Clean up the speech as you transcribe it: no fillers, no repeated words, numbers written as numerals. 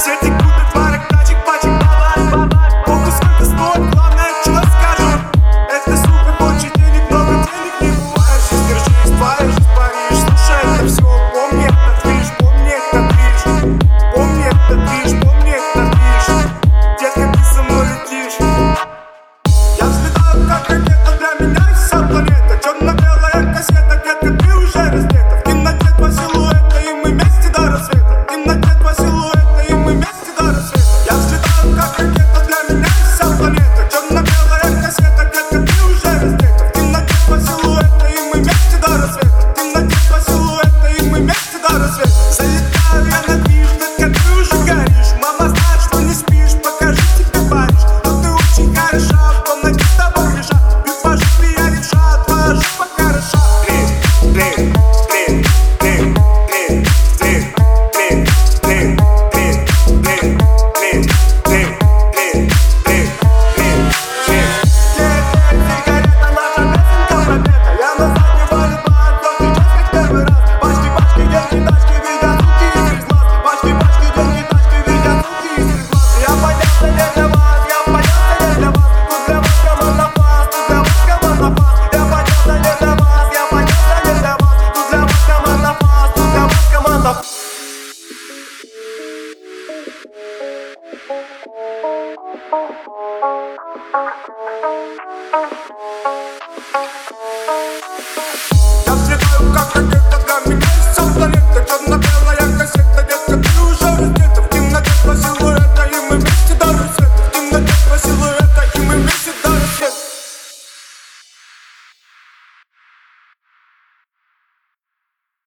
Все текут от марок, тачек, пачек, бабай. Похуй сколько стоит, главное, что скажут. Это, сука, больше денег, много денег не бывает. Жизнь, держись, твоя жизнь, Париж. Слушай, это все, помни, это движ, помни, это движ. Помни, это движ, помни, это движ. Детка, ты со мной летишь. Я взлетаю, как ракета, для меня и вся планета. Черно-белая кассета, детка, ты уже раздета. В темноте два силуэта, и мы вместе до рассвета. В темноте два силуэта, и мы вместе до рассвета. Я взлетаю, как ракета, для меня и вся планета. Черно-белая кассета, детка, ты уже раздета. В темноте два силуэта, и мы вместе до рассвета. В темноте два силуэта, и мы вместе до рассвета. Залетаю я на движ, детка, ты уже горишь. Мама знает, что не спишь, покажи тебе Париж. Но ты очень хороша, в комнате с тобой лежат. Бьют по жопе, я левша, твоя жопа хороша. Блин, блин, блин, блин, блин, блин, блин, блин, блин, блин, блин, блин, блин, блин, блин, блин. Сигарета, наша песенка пропета. Я на заднем бале по сейчас как первый раз. Пачки, пачки, деньги, тачки, видят звуки из глаз. Пачки, пачки, деньги, тачки, видят звуки из глаз. Я поднялся не для вас, я поднялся не для вас. Тут для вас команда пас, тут для вас команда пас. Я поднялся не для вас, я поднялся не для вас. Тут для вас команда пас, тут для вас команда пас. Я взлетаю, как ракета.